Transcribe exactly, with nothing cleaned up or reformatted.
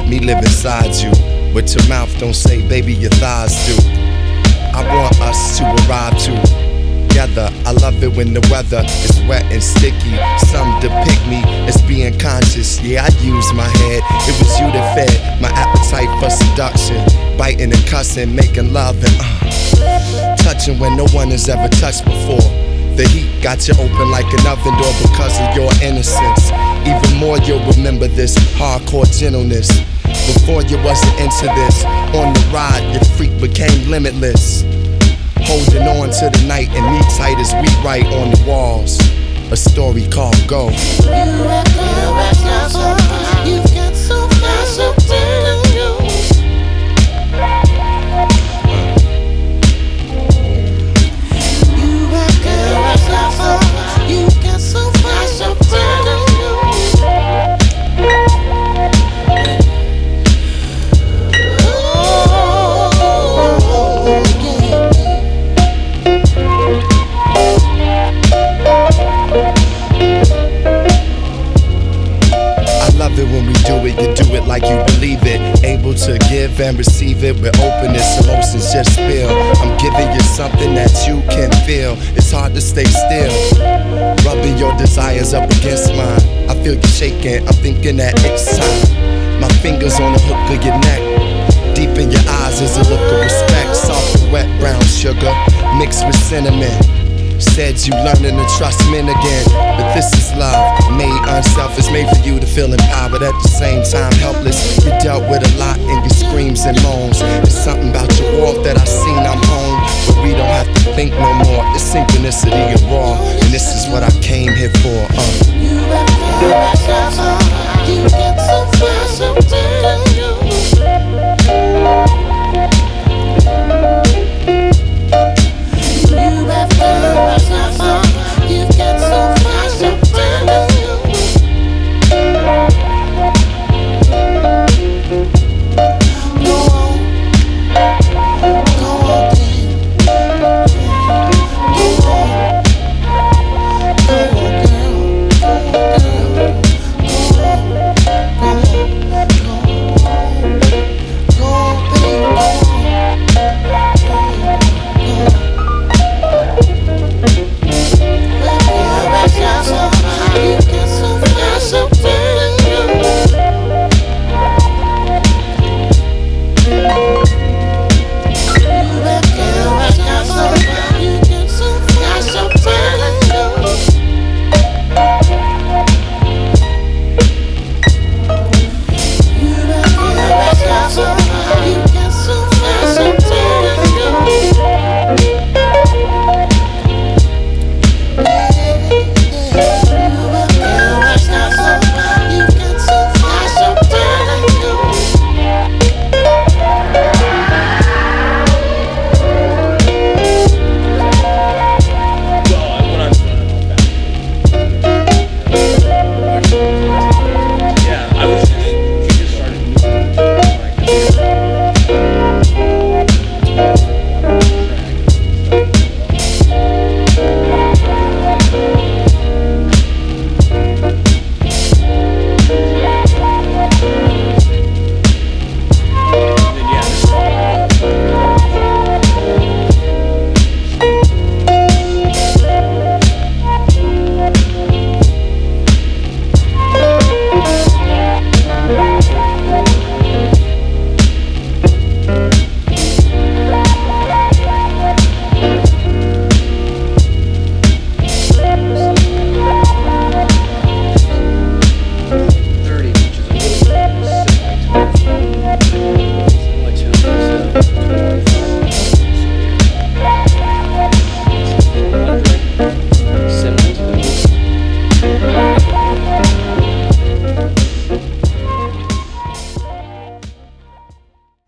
me live inside you. What your mouth don't say, baby, your thighs do. I want us to arrive together. I love it when the weather is wet and sticky. Some depict me as being conscious. Yeah, I use my head. It was you that fed my appetite for seduction. Biting and cussing, making love and uh, touching when no one has ever touched before. The heat got you open like an oven door because of your innocence. Even more you'll remember this hardcore gentleness. Before you wasn't into this, on the ride your freak became limitless. Holding on to the night and me tight as we write on the walls a story called Go. You rock, you rock, so far. You've got so far, so far to go. You rock, you rock, so far. You've got so far, so far to go. When we do it, you do it like you believe it. Able to give and receive it with openness, emotions just spill. I'm giving you something that you can feel. It's hard to stay still, rubbing your desires up against mine. I feel you shaking, I'm thinking that it's time. My fingers on the hook of your neck. Deep in your eyes is a look of respect. Soft and wet brown sugar mixed with cinnamon. Said you learning to trust men again, but this is love, made unselfish, made for you to feel empowered at the same time helpless. You dealt with a lot in your screams and moans. There's something about your walk that I seen I'm home, but we don't have to think no more. It's synchronicity and raw, and this is what I came here for. Uh. You rock, you rock, so far. You get so far, so far.